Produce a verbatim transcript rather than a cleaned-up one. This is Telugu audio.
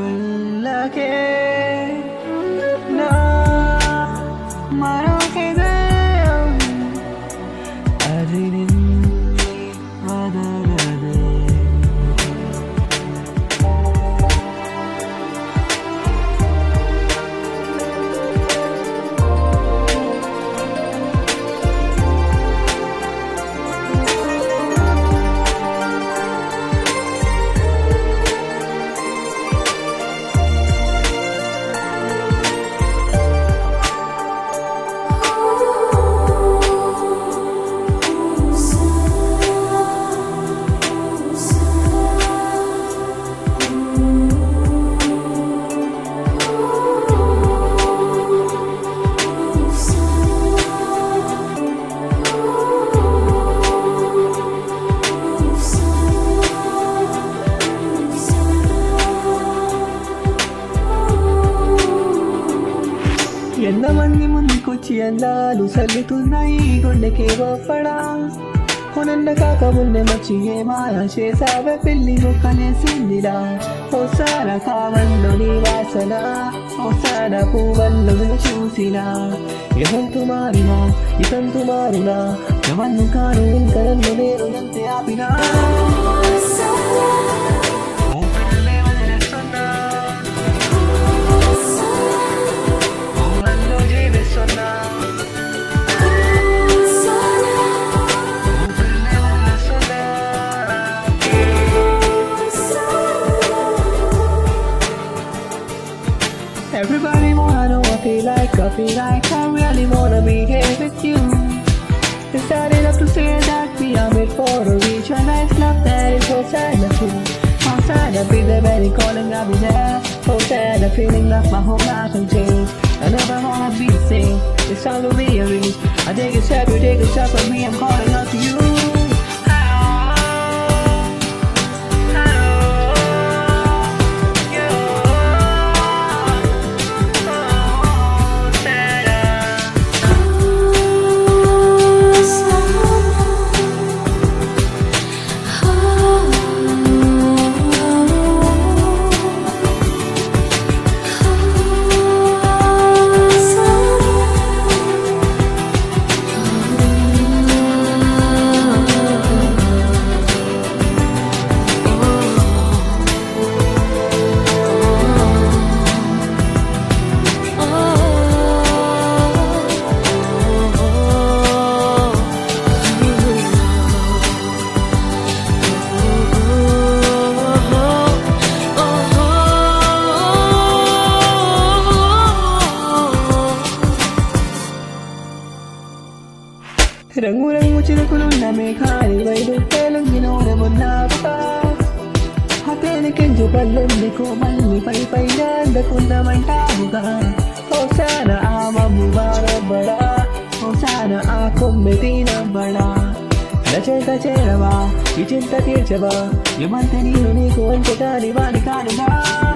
వెళ్ళకే నా మరొక హృదయం అది నిన్ను వదలదే. ఎంతమంది ముందుకొచ్చి అందాలు సల్లుతున్నాయి గుండెకే గొప్పడా. కొనన్న కాక ముందే మచ్చి ఏ మాయ చేసావే పెళ్లి మొక్కలేసిందిలా. ఓసార కావంలో నీ వాసన ఓసార పువ్వల్లో చూసినా. ఎవంతు మారినా ఇతంతు మారునా ఎవన్ను కాను ఇంకా నన్ను నేను అంతే ఆపినా. Everybody wanna know what I like, I feel like I really wanna be here with you. It's sad enough to say that we are made for each other. It's not that it's so sad and true. I'm sad I feel the very calling, I'll be there. So sad the feeling like my whole life can change. I never wanna be the same. It's time to rearrange. I take a step, you take a step from me. I'm calling out to you. రంగు రంగు చిరుకులున్న మేఘాలి వైడు తేలంగినోడమున్నావుగా. హతేనికెంజు పల్లెందుకు మళ్ళీ పై పైన అందకుందామంటావుగా. ఓసాన ఆ మమ్ము బారబడా ఓసాన ఆ కొమ్మె నవ్వడా. రచయిత చేరవా ఈ చింత తీర్చవా ఏమంటే నేను నీకు అంతే కాని వాడి కానిగా.